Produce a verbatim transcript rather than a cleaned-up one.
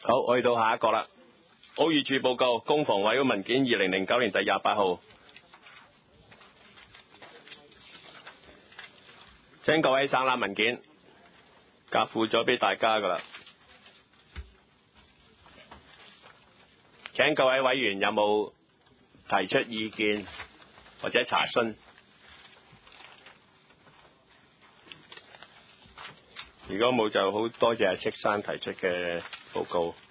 好，我去到下一個啦。屋宇署報告，公房委會文件二零零九年第廿八號，請各位省覽文件，夾附咗俾大家噶啦。請各位委員有冇提出意見或者查詢？如果冇，就好多謝阿戚山提出嘅報告。